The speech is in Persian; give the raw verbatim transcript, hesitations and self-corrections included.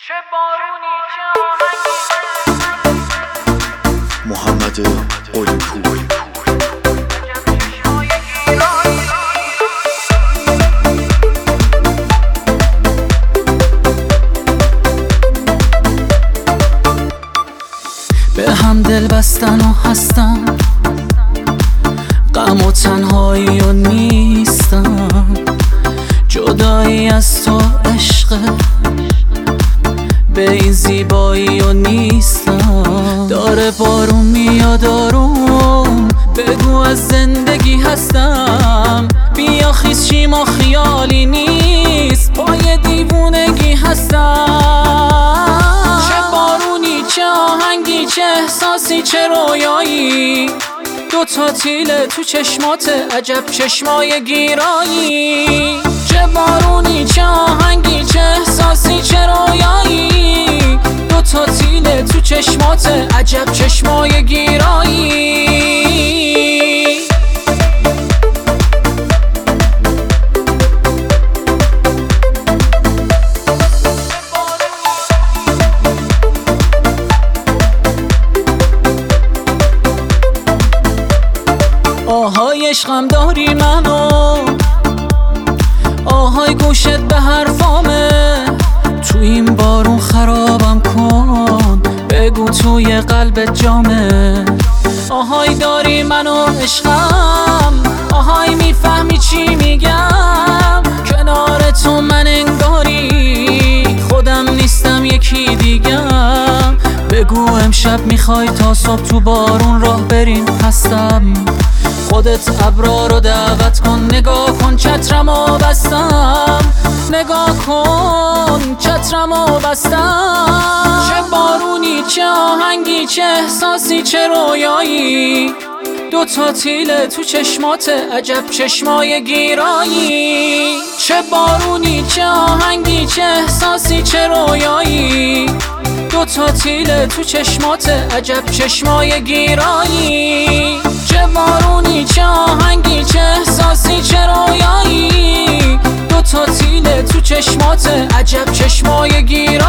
چه بارونی چه آهنگی محمد قلی‌پور. به هم دل بستن و هستم، غم و تنهایی و نیستم، جدایی از تو عشق به این زیبایی و نیستم. داره بارون میاد آروم، بگو از زندگی هستم، بیا خیز چی ما خیالی نیست، پای دیوونگی هستم. چه بارونی چه آهنگی چه احساسی چه رویایی، دو تا تیله تو چشمات عجب چشمای گیرایی. چه بارونی چه آهنگی چه احساسی چه رویایی، دو تا تیله تو چشمات عجب چشمای گیرایی. آهای عشقم داری منو، آهای گوشت به حرفامه، تو این بارون خرابم کن، بگو توی قلبت جامه. آهای داری منو عشقم، آهای میفهمی چی میگم، کنار تو من انگاری خودم نیستم یکی دیگم. بگو امشب میخوای تا صبح تو بارون راه بریم، هستم. خودت ابرا رو دعوت کن، نگاه کن چترمو بستم، نگاه کن چترمو بستم. چه بارونی چه آهنگی چه احساسی چه رویایی، دو تا تیله تو چشمات عجب چشمای گیرایی. چه بارونی چه آهنگی چه احساسی چه رویایی، دو تا تیله تو چشمات عجب چشمای گیرایی. چه بارونی چه آهنگی چه احساسی چه رویایی، دو تا تیله تو چشمات عجب چشمای گیرایی.